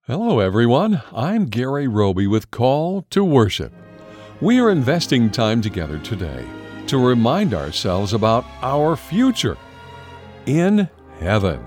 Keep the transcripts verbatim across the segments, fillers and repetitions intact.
Hello, everyone. I'm Gary Roby with Call to Worship. We are investing time together today to remind ourselves about our future in heaven.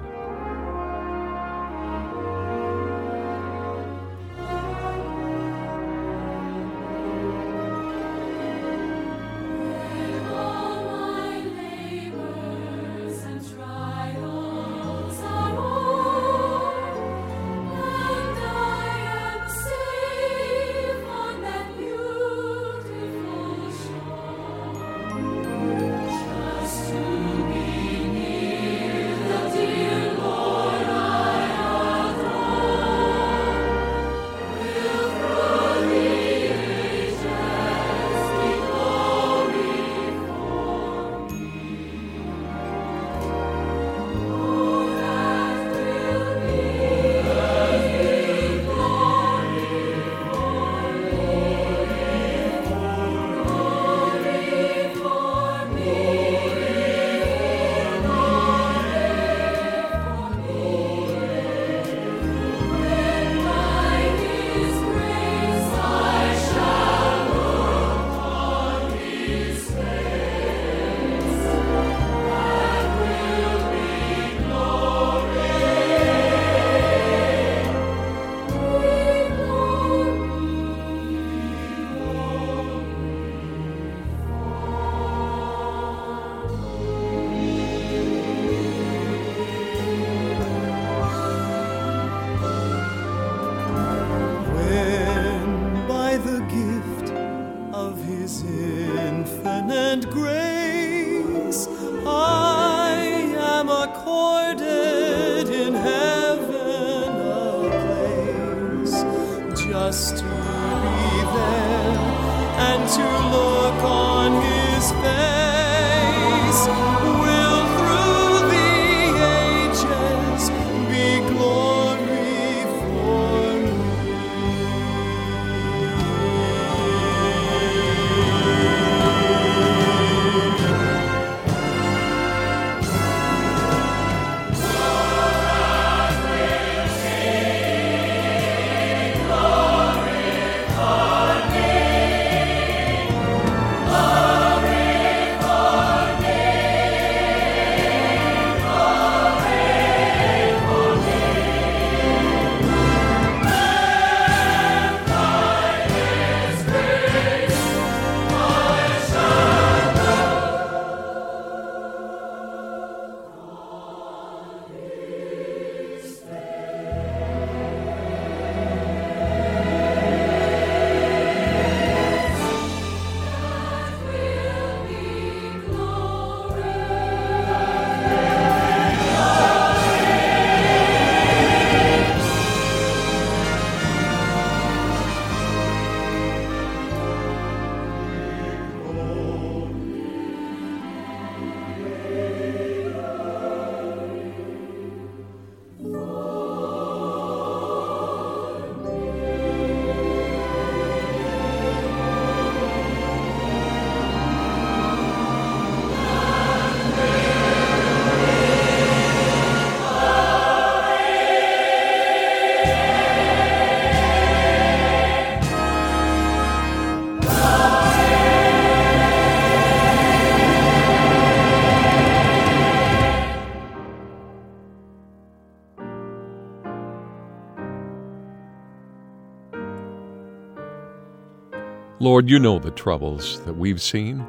Just to be there and to look on His face will through the ages be glory for me. Lord, you know the troubles that we've seen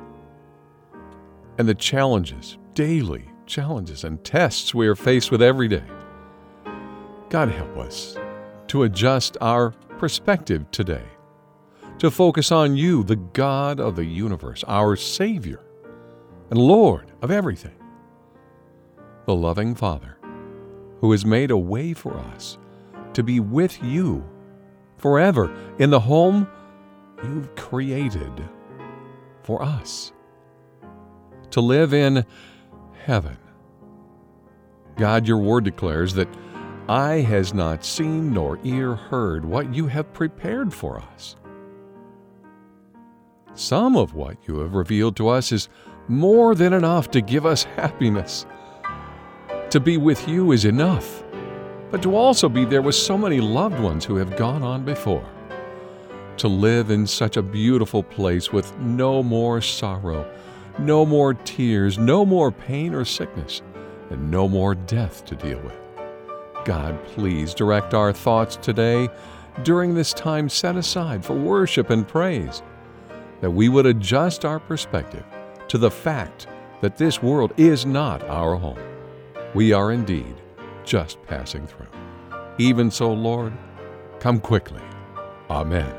and the challenges, daily challenges and tests we are faced with every day. God, help us to adjust our perspective today, to focus on you, the God of the universe, our Savior and Lord of everything, the loving Father who has made a way for us to be with you forever in the home you've created for us, to live in heaven. God, your word declares that eye has not seen nor ear heard what you have prepared for us. Some of what you have revealed to us is more than enough to give us happiness. To be with you is enough. but to also be there with so many loved ones who have gone on before. To live in such a beautiful place with no more sorrow, no more tears, no more pain or sickness, and no more death to deal with. God, please direct our thoughts today during this time set aside for worship and praise, that we would adjust our perspective to the fact that this world is not our home. We are indeed just passing through. Even so, Lord, come quickly. Amen.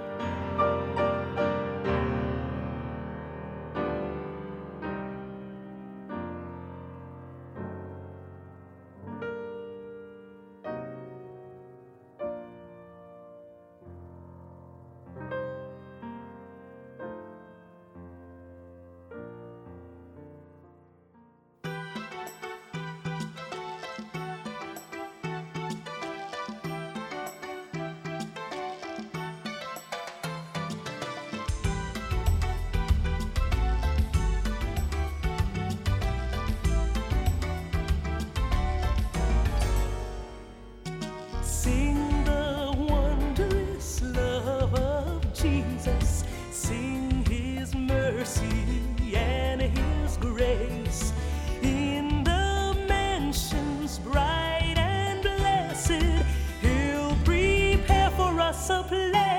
Sing the wondrous love of Jesus. Sing His mercy and His grace. In the mansions bright and blessed, He'll prepare for us a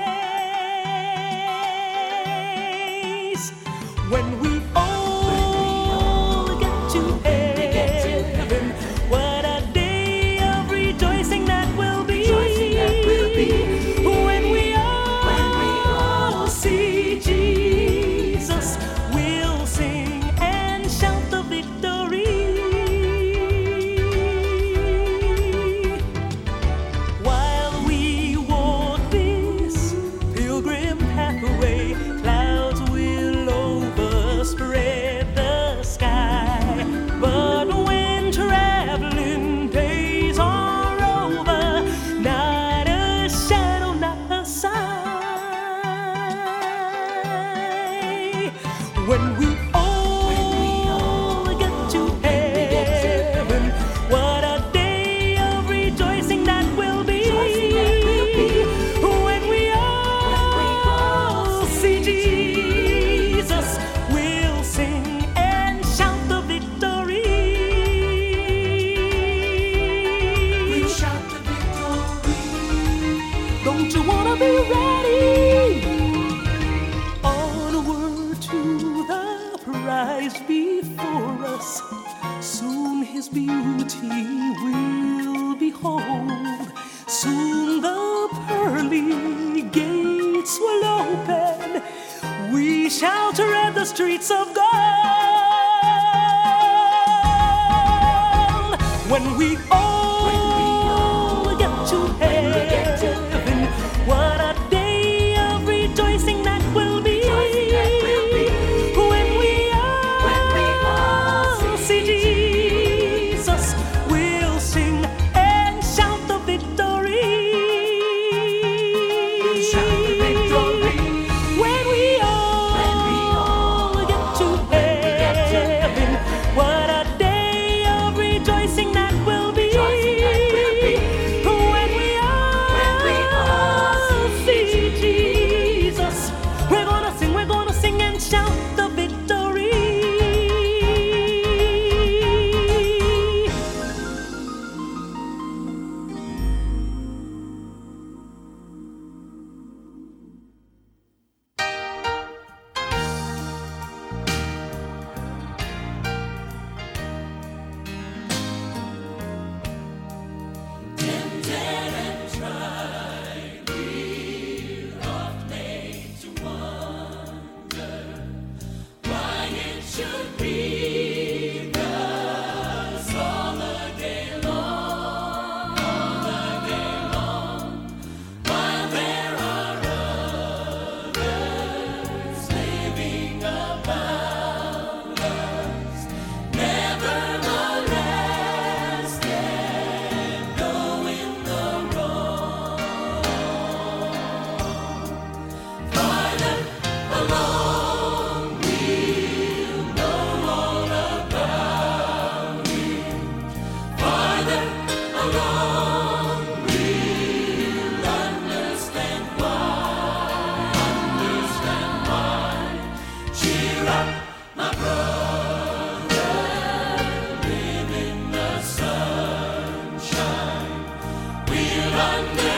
place. When we all get to heaven, what a day of rejoicing that will be. When we all see Jesus, we'll sing and shout the victory. While we walk this pilgrim pathway, clouds will overspread the sky. But when traveling days are over, not a shadow, not a sigh. When we all get to heaven, what a day of rejoicing that will be. When we all see Jesus, we'll sing and shout the victory. We'll shout the victory. Don't you wanna be ready? Onward to the prize before us. Soon His beauty we'll behold. Soon the pearly gates will open. We shall tread the streets of gold. When we all get to heaven, what a day of rejoicing that will be. When we all see Jesus, we'll sing and shout the victory. When we all get to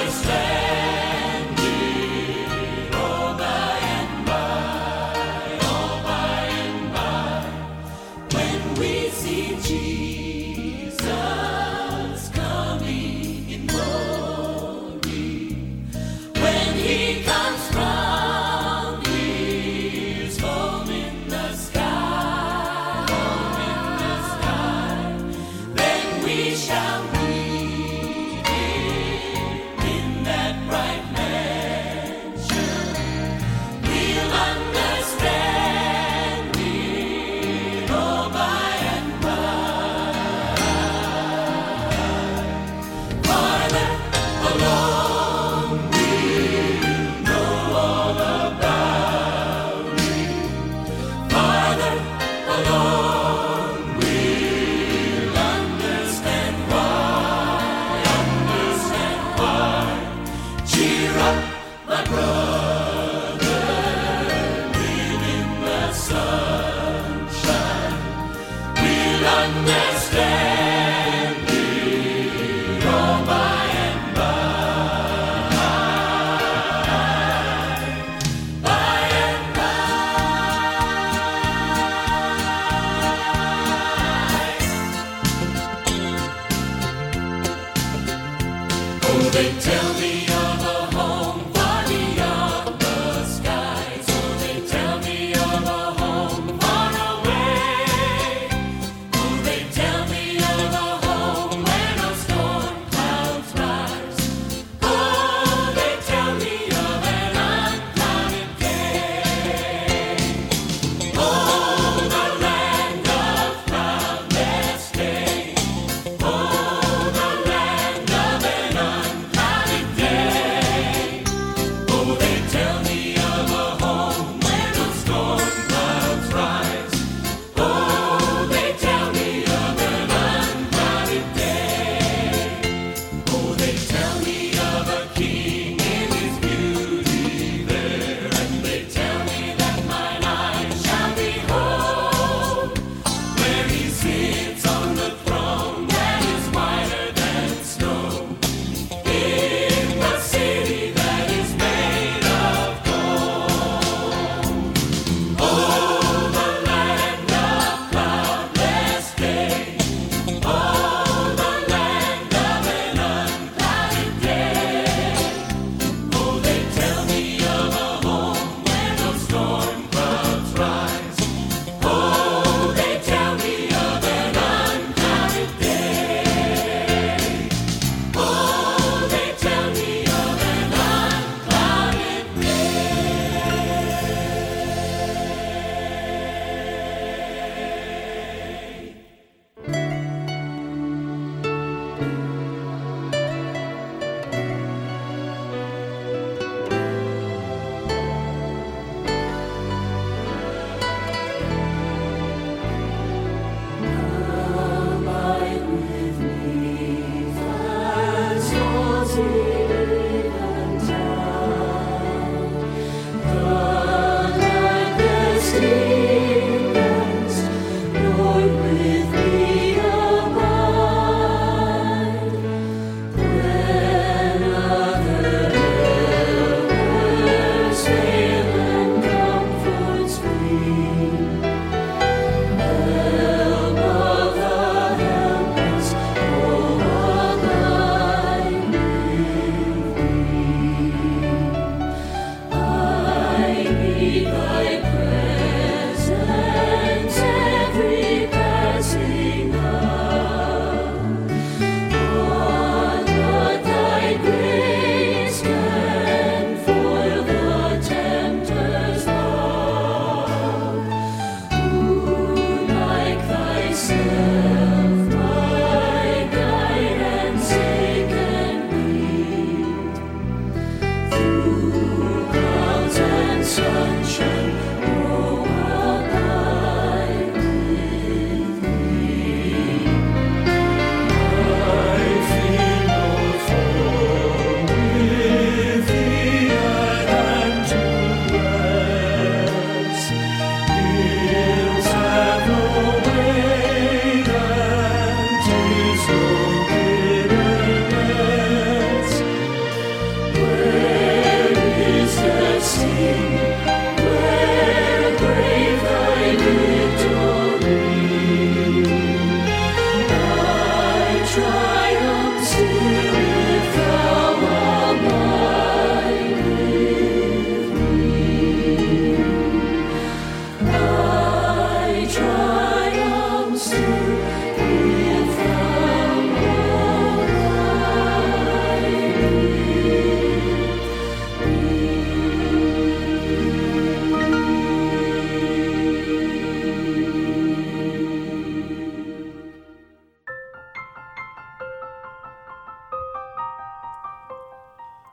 splendid, all by and by, all by and by, when we see Jesus coming in glory, when He comes from His home in the sky, home in the sky, then we shall meet Him in that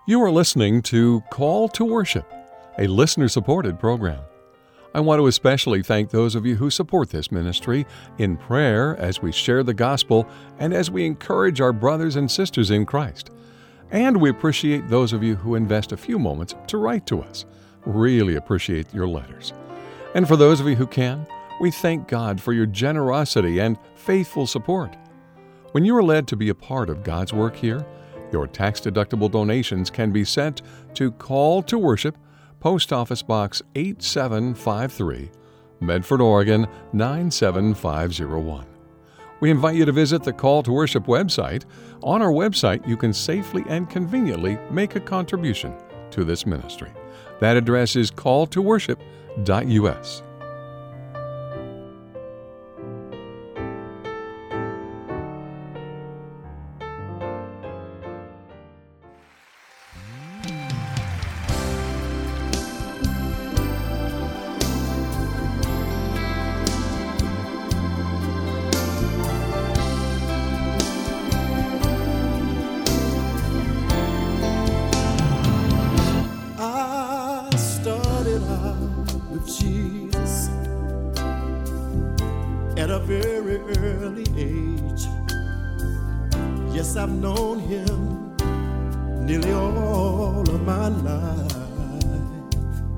You are listening to Call to Worship, a listener-supported program. I want to especially thank those of you who support this ministry in prayer as we share the gospel and as we encourage our brothers and sisters in Christ. And we appreciate those of you who invest a few moments to write to us. Really appreciate your letters. And for those of you who can, we thank God for your generosity and faithful support. When you are led to be a part of God's work here, your tax-deductible donations can be sent to Call to Worship, Post Office Box eight seven five three, Medford, Oregon nine seven five zero one. We invite you to visit the Call to Worship website. On our website, you can safely and conveniently make a contribution to this ministry. That address is call to worship dot U S. Jesus at a very early age. Yes, I've known him nearly all of my life.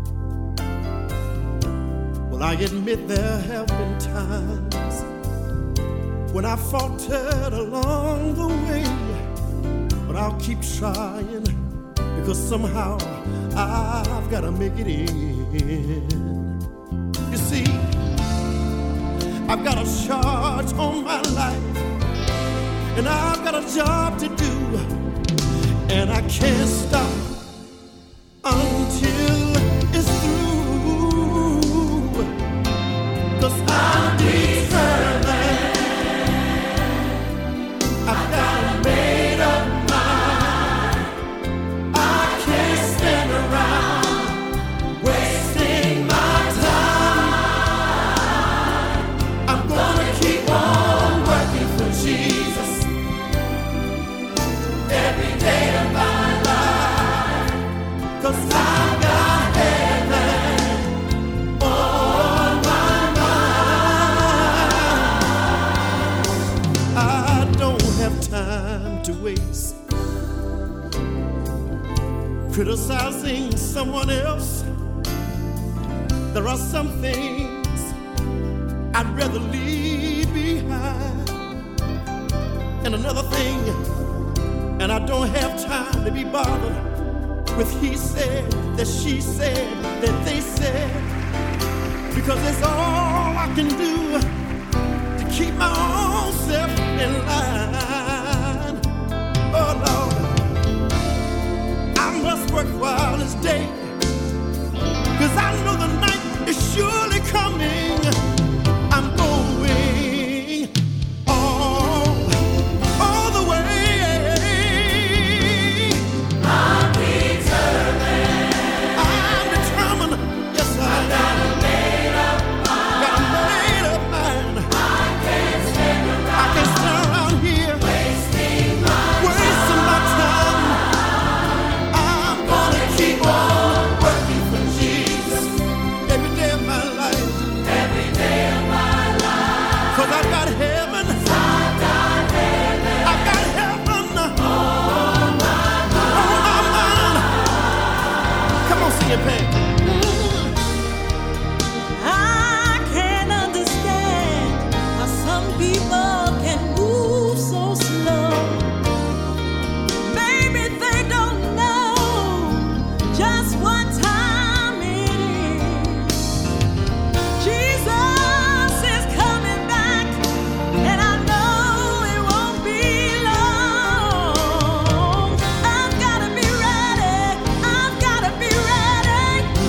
Well, I admit there have been times when I faltered along the way, but I'll keep trying because somehow I've got to make it in. You see, I've got a charge on my life, and I've got a job to do, and I can't stop until it's through, 'cause I'm determined. I've got a made up mind. I can't stand around wasting my time. I'm gonna keep on working for Jesus every day of my life, 'cause I've got heaven on my mind. I don't have time to waste criticizing someone else. There are some things I'd rather leave behind, and another thing, and I don't have time to be bothered with he said, that she said, that they said, because it's all I can do to keep my own self in line. Oh Lord, I must work while it's day, 'cause I know the night is surely coming. I'm going all, all the way. I'm determined. I'm determined. Yes, I am. Got a made up mind. Got a made up mind. I can't stand around. I can't stand around here wasting my wasting my time. I'm gonna keep on working for Jesus every day of my life. Every day of my life. 'Cause I've got heaven. I've got heaven. I've got heaven on my mind. Come on, sing it, Pam. I can't understand how some people can move so slow. Maybe they don't know just what time it is. Jesus is coming back, and I know it won't be long. I've gotta be ready. I've gotta be ready.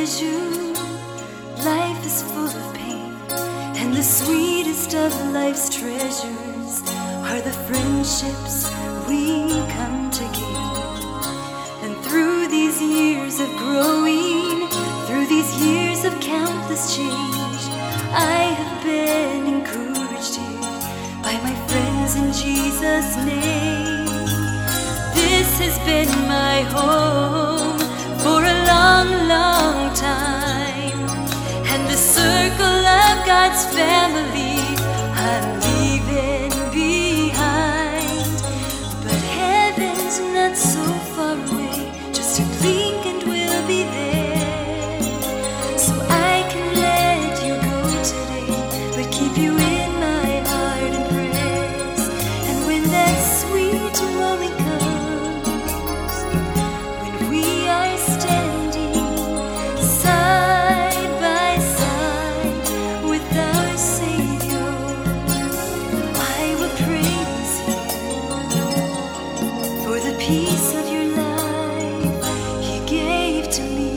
treasure. Life is full of pain, and the sweetest of life's treasures are the friendships we come to gain. And through these years of growing, through these years of countless change, I have been encouraged here by my friends in Jesus' name. This has been my home for a long, long time, and the circle of God's family I'm leaving behind. But heaven's not so far away, just a blink and we'll be there. So I can let you go today, but keep you in my heart and prayers. And when that sweet moment comes, when we are standing side by side with our Savior, I will praise you for the peace of your life He gave to me.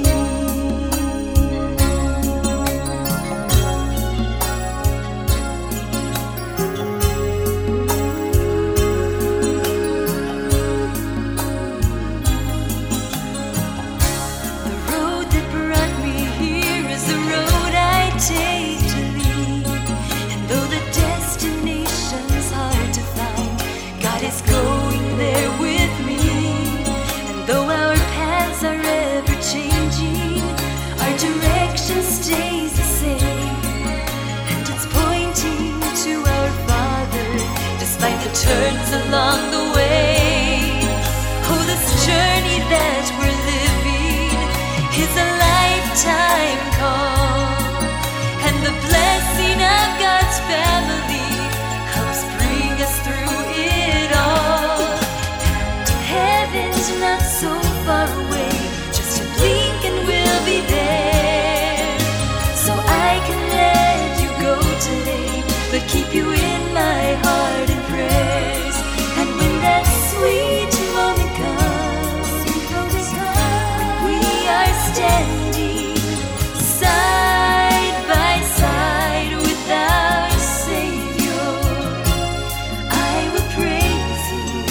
The road that brought me here is the road I take to leave. And though the destination's hard to find, God is going there with me. And though our paths are ever changing, our direction stays the same. And it's pointing to our Father, despite the turns along the way. Oh, this journey that we're living is a lifetime call, and the blessing of God's family helps bring us through it all. And heaven's not so far away, just a blink and we'll be there. So I can let you go today, but keep you in my heart and prayers. And when that sweet moment comes, when we are standing side by side with our Savior, I will praise you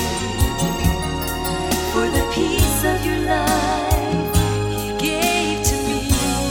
for the peace of your life He gave to me.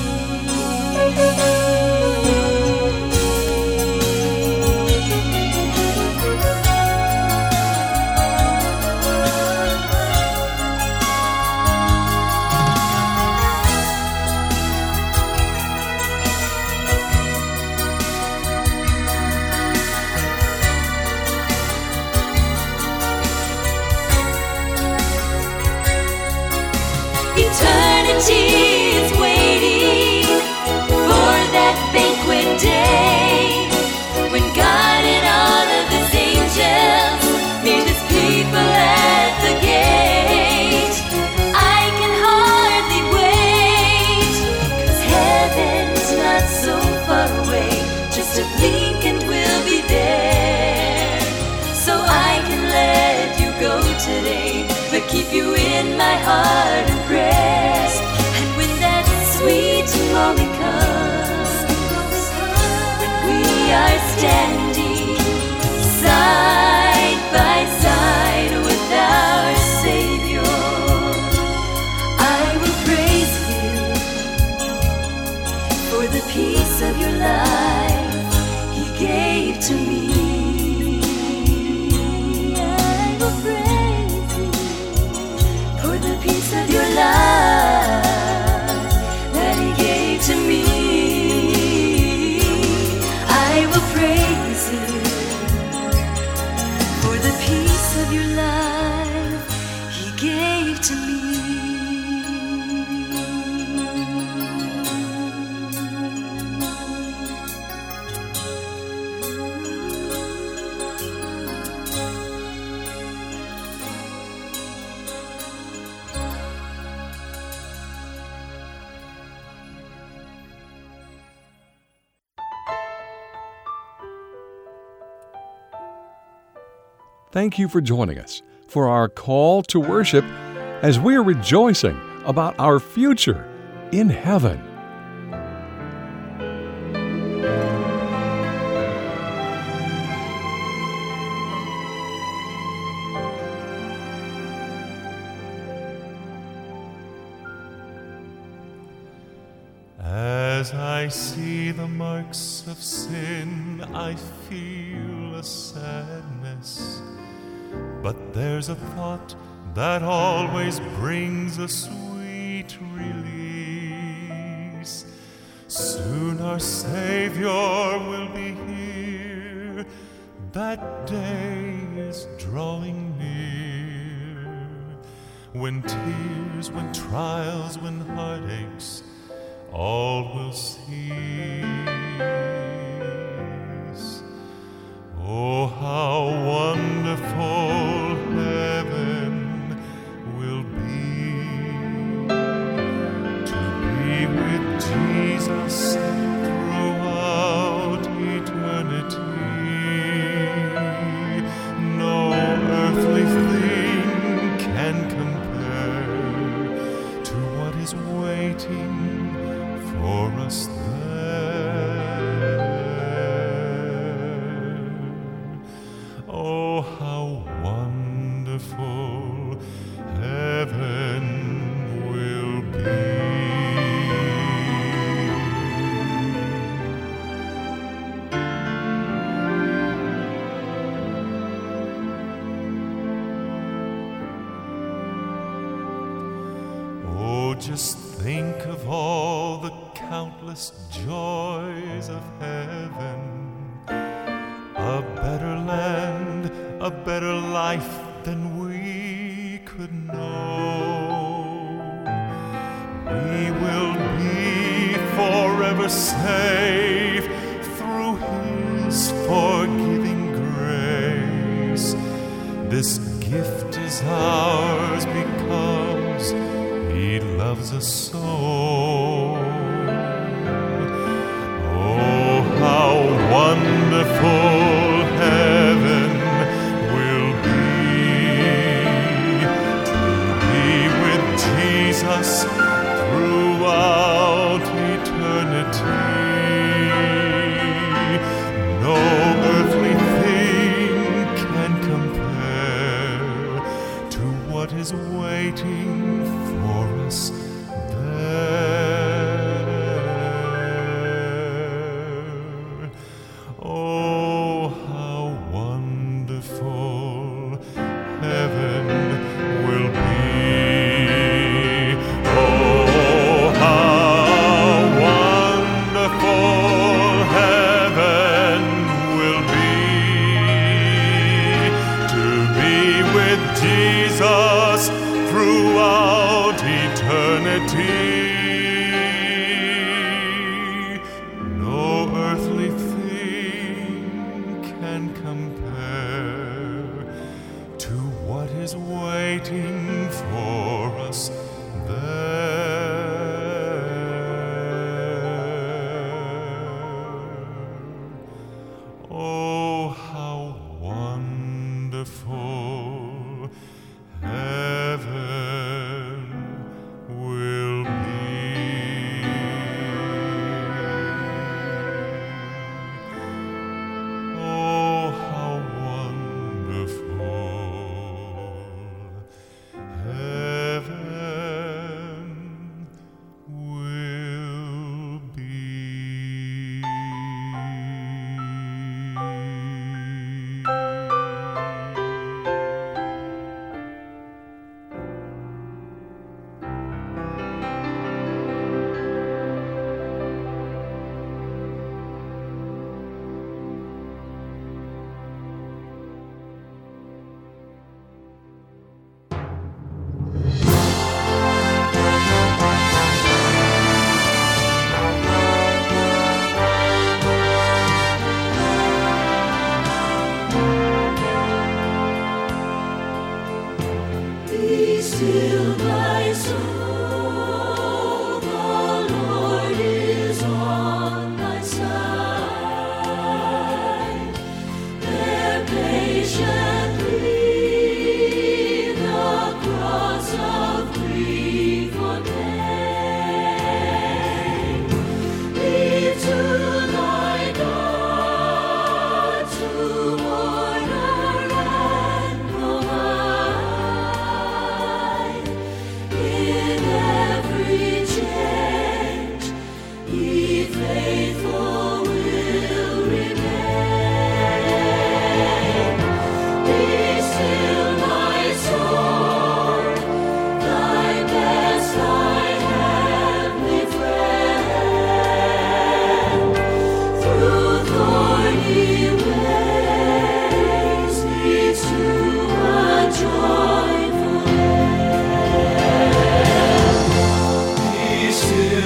Eternity is waiting for that banquet day, when God and all of His angels meet His people at the gate. I can hardly wait, 'cause heaven's not so far away, just a blink and we'll be there. So I can let you go today, but keep you in my heart and prayers. And when that sweet moment comes, when we are standing side by side with our Savior, I will praise Him for the peace of your life He gave to me. I will praise Him for the peace of your life that He gave to me. I will praise Him for the peace of your life He gave to me. Thank you for joining us for our call to worship as we are rejoicing about our future in heaven. As I see the marks of sin, I feel a sadness. But there's a thought that always brings a sweet release. Soon our Savior will be here. That day is drawing near. When tears, when trials, when heartaches, all will cease. Oh, how wonderful heaven will be, to be with Jesus throughout eternity. No earthly thing can compare to what is waiting for us there. Oh, how wonderful heaven will be. Oh, just think of all the countless joys of heaven. A better land, a better life than we could know. We will be forever safe through His forgiving grace. This gift is ours because He loves us so. Oh, how wonderful heaven will be, to be with Jesus throughout eternity. No earthly thing can compare to what is waiting for us there. Oh, how wonderful heaven will be. Oh, how wonderful heaven will be, to be with Jesus throughout eternity. No earthly thing can compare to what is waiting for us there. Oh, how wonderful heaven will be.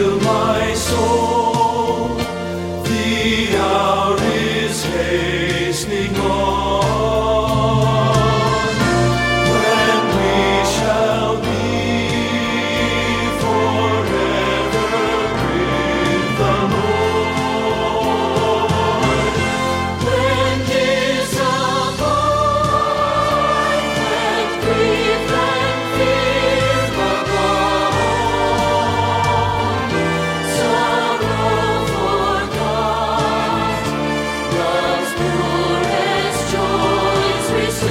still, my soul, the hour is hastening on, when we shall be forever with the Lord. When disappointment, grief, and fear are gone, sorrow forgot, love's purest joys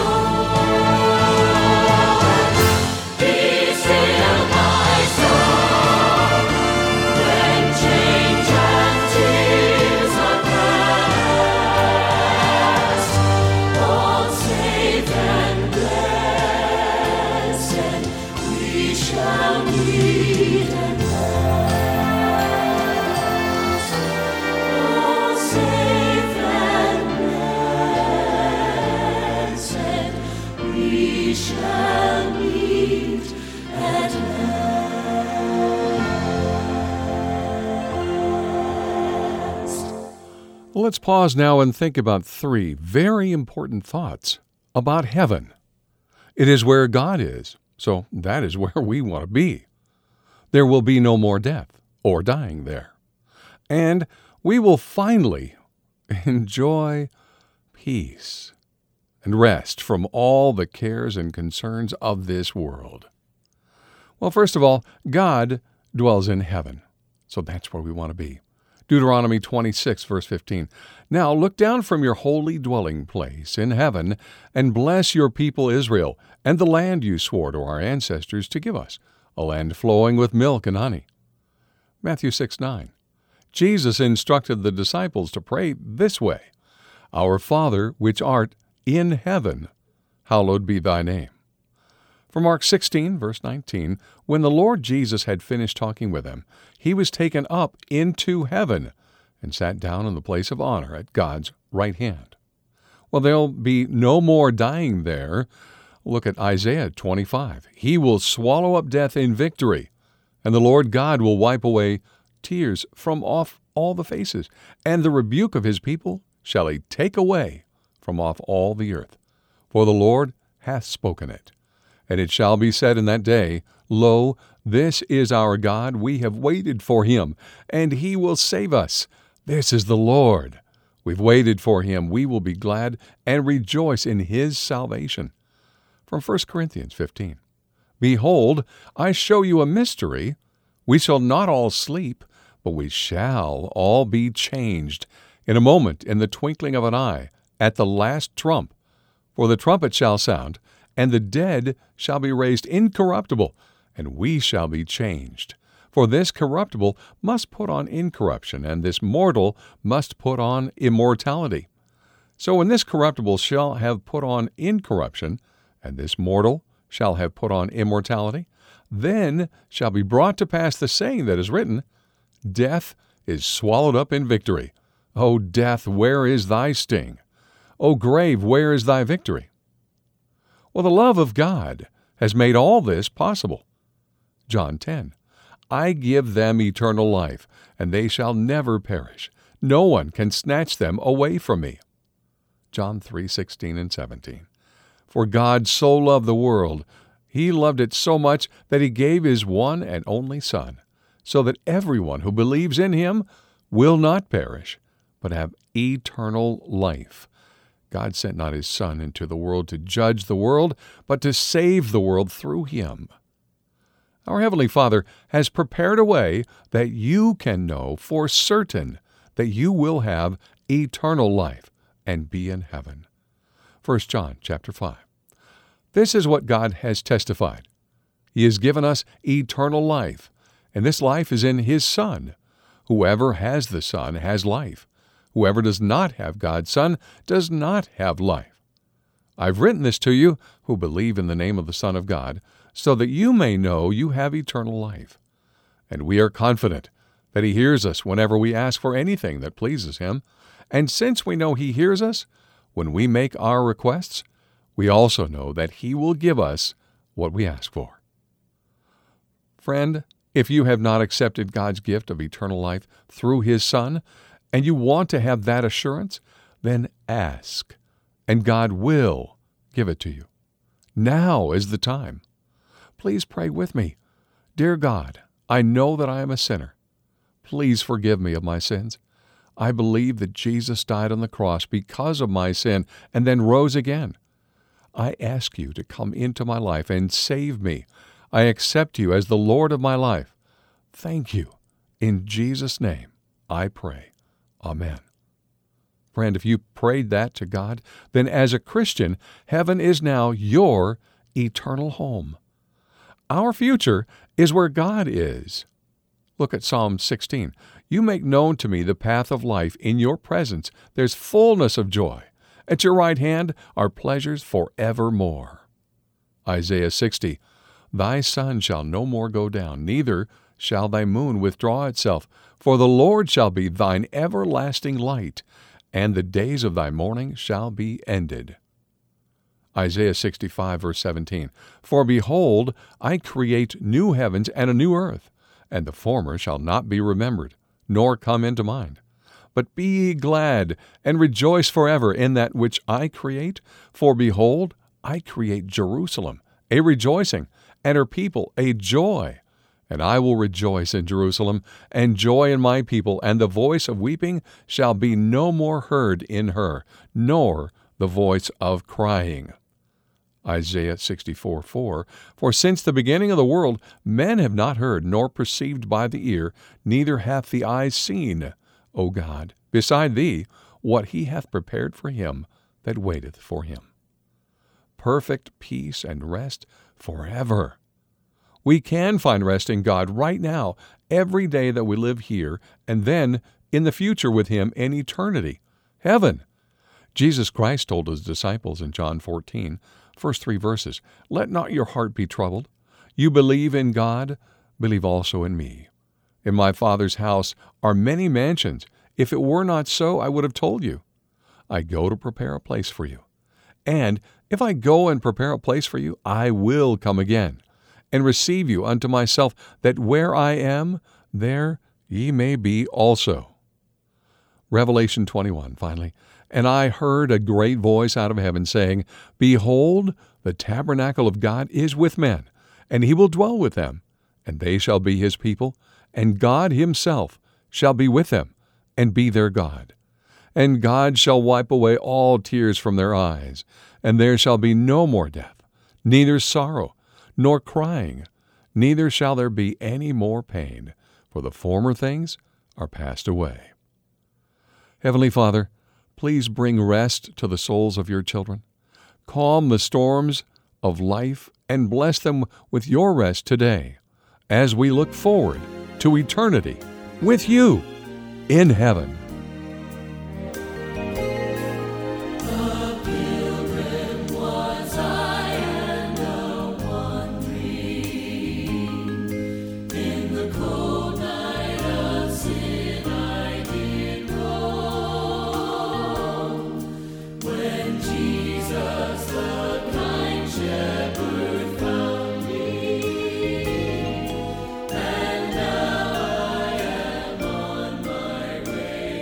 restored. Be still, my soul, when change and tears are past, all safe and blessed, we shall meet at last. All safe and blessed, we shall meet at last. Let's pause now and think about three very important thoughts about heaven. It is where God is, so that is where we want to be. There will be no more death or dying there. And we will finally enjoy peace and rest from all the cares and concerns of this world. Well, first of all, God dwells in heaven, so that's where we want to be. Deuteronomy twenty-six, verse fifteen. Now look down from your holy dwelling place in heaven and bless your people Israel and the land you swore to our ancestors to give us, a land flowing with milk and honey. Matthew six, nine. Jesus instructed the disciples to pray this way, Our Father, which art in heaven, hallowed be thy name. For Mark sixteen, verse nineteen, when the Lord Jesus had finished talking with them, he was taken up into heaven and sat down in the place of honor at God's right hand. Well, there'll be no more dying there. Look at Isaiah twenty-five. He will swallow up death in victory, and the Lord God will wipe away tears from off all the faces, and the rebuke of his people shall he take away from off all the earth. For the Lord hath spoken it. And it shall be said in that day, Lo, this is our God, we have waited for him, and he will save us. This is the Lord. We've waited for him, we will be glad and rejoice in his salvation. From First Corinthians fifteen. Behold, I show you a mystery. We shall not all sleep, but we shall all be changed in a moment, in the twinkling of an eye, at the last trump. For the trumpet shall sound, and the dead shall be raised incorruptible, and we shall be changed. For this corruptible must put on incorruption, and this mortal must put on immortality. So when this corruptible shall have put on incorruption, and this mortal shall have put on immortality, then shall be brought to pass the saying that is written, Death is swallowed up in victory. O death, where is thy sting? O grave, where is thy victory? Well, the love of God has made all this possible. John ten. I give them eternal life, and they shall never perish. No one can snatch them away from me. John three, sixteen and seventeen. For God so loved the world, he loved it so much that he gave his one and only Son, so that everyone who believes in him will not perish, but have eternal life. God sent not his Son into the world to judge the world, but to save the world through him. Our Heavenly Father has prepared a way that you can know for certain that you will have eternal life and be in heaven. First John chapter five. This is what God has testified. He has given us eternal life, and this life is in his Son. Whoever has the Son has life. Whoever does not have God's Son does not have life. I've written this to you who believe in the name of the Son of God, so that you may know you have eternal life. And we are confident that he hears us whenever we ask for anything that pleases him. And since we know he hears us when we make our requests, we also know that he will give us what we ask for. Friend, If you have not accepted God's gift of eternal life through His Son, and you want to have that assurance, then ask, and God will give it to you. Now is the time. Please pray with me. Dear God, I know that I am a sinner. Please forgive me of my sins. I believe that Jesus died on the cross because of my sin and then rose again. I ask you to come into my life and save me. I accept you as the Lord of my life. Thank you. In Jesus' name, I pray. Amen. Friend, if you prayed that to God, then as a Christian, heaven is now your eternal home. Our future is where God is. Look at Psalm sixteen. You make known to me the path of life. In your presence there's fullness of joy. At your right hand are pleasures forevermore. Isaiah sixty. Thy sun shall no more go down, neither shall thy moon withdraw itself. For the Lord shall be thine everlasting light, and the days of thy mourning shall be ended. Isaiah sixty-five, verse seventeen. For behold, I create new heavens and a new earth, and the former shall not be remembered, nor come into mind. But be ye glad, and rejoice forever in that which I create. For behold, I create Jerusalem, a rejoicing, and her people a joy. And I will rejoice in Jerusalem, and joy in my people, and the voice of weeping shall be no more heard in her, nor the voice of crying. Isaiah sixty-four, four. For since the beginning of the world men have not heard, nor perceived by the ear, neither hath the eye seen, O God, beside thee, what he hath prepared for him that waiteth for him. Perfect peace and rest forever. We can find rest in God right now, every day that we live here, and then in the future with Him in eternity. Heaven. Jesus Christ told His disciples in John fourteen, first three verses, Let not your heart be troubled. You believe in God, believe also in me. In my Father's house are many mansions. If it were not so, I would have told you. I go to prepare a place for you. And if I go and prepare a place for you, I will come again, and receive you unto myself, that where I am, there ye may be also. Revelation twenty-one, finally. And I heard a great voice out of heaven saying, Behold, the tabernacle of God is with men, and he will dwell with them, and they shall be his people, and God himself shall be with them, and be their God. And God shall wipe away all tears from their eyes, and there shall be no more death, neither sorrow, nor crying, neither shall there be any more pain, for the former things are passed away. Heavenly Father, please bring rest to the souls of your children. Calm the storms of life and bless them with your rest today as we look forward to eternity with you in heaven. And now I am on my way.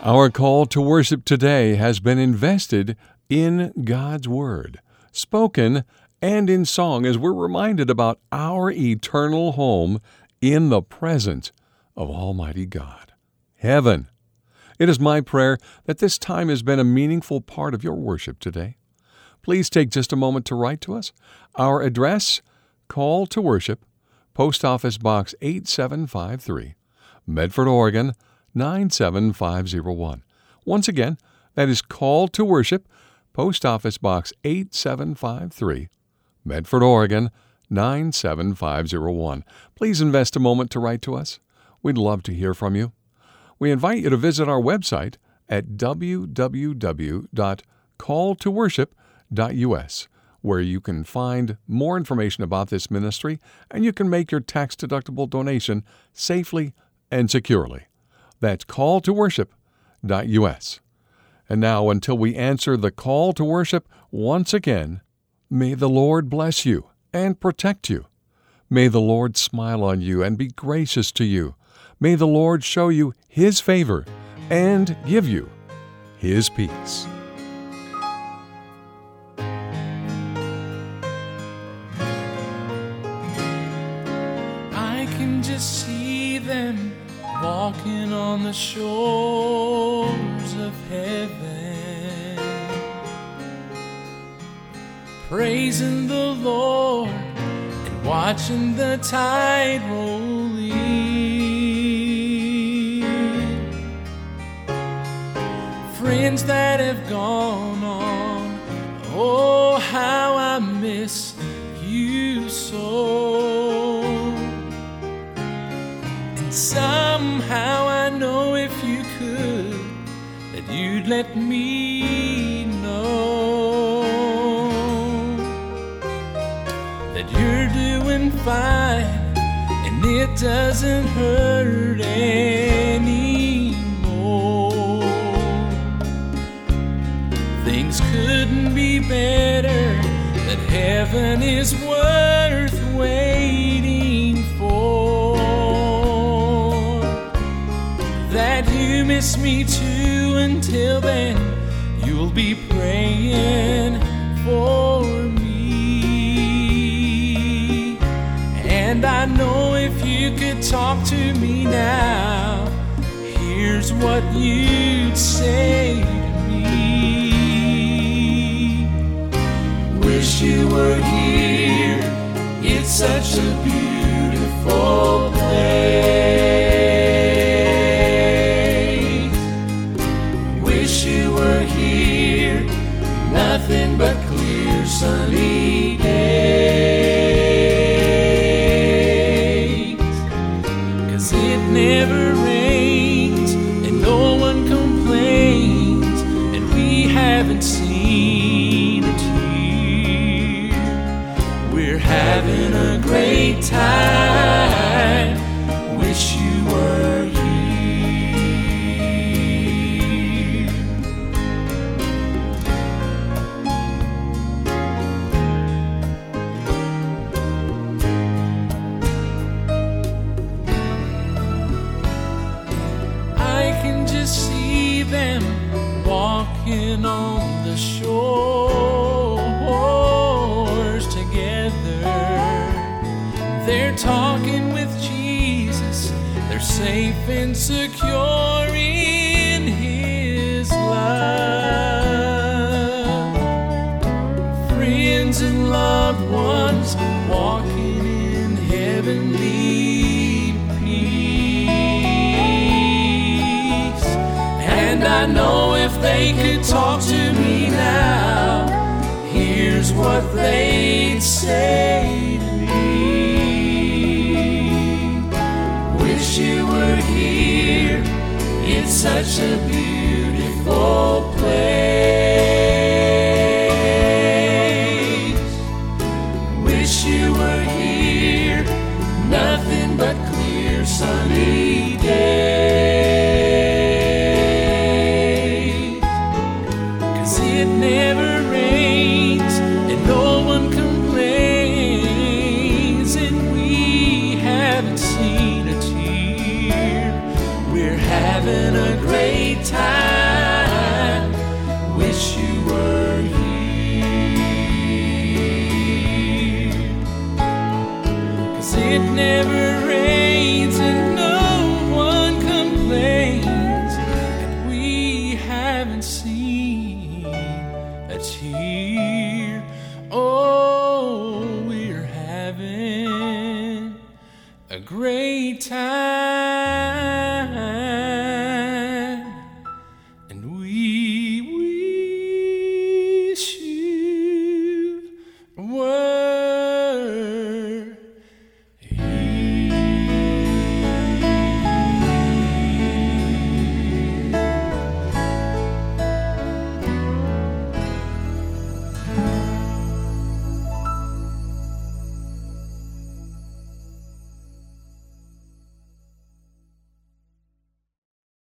Our call to worship today has been invested in God's Word, spoken and in song, as we're reminded about our eternal home in the presence of Almighty God, heaven. It is my prayer that this time has been a meaningful part of your worship today. Please take just a moment to write to us. Our address, Call to Worship, Post Office Box eight seven five three, Medford, Oregon, nine seven five zero one. Once again, that is Call to Worship, Post Office Box eight seven five three, Medford, Oregon, nine seven five zero one. Please invest a moment to write to us. We'd love to hear from you. We invite you to visit our website at w w w dot call to worship dot u s, where you can find more information about this ministry and you can make your tax-deductible donation safely and securely. That's call to worship dot u s. And now, until we answer the call to worship once again, may the Lord bless you and protect you. May the Lord smile on you and be gracious to you. May the Lord show you His favor and give you His peace. I can just see them walking on the shores of heaven, praising the Lord and watching the tide roll in. Friends that have gone on, oh, how I miss you so. And somehow I know if you could, that you'd let me know that you're doing fine and it doesn't hurt anymore. Things couldn't be better, that heaven is worth waiting for. That you miss me too, until then you'll be praying for me. And I know if you could talk to me now, here's what you'd say to me. Wish you were here, it's such a beautiful place. Wish you were here, nothing but clear sunny days. 'Cause it never rains and no one complains, and we haven't seen a tear. We're having a great time. Wish you were here. I can just see them walking on the shores together. They're talking with Jesus. They're safe and secure in His love. Friends and loved ones walking in heavenly peace. And I know if they could talk to me now, here's what they'd say to me. Wish you were here, it's such a beautiful place. Wish you were here, nothing but clear sunny days. 'Cause it never rains and no one complains, and we haven't seen a tear. We're having having a great time. Wish you were here. 'Cause it never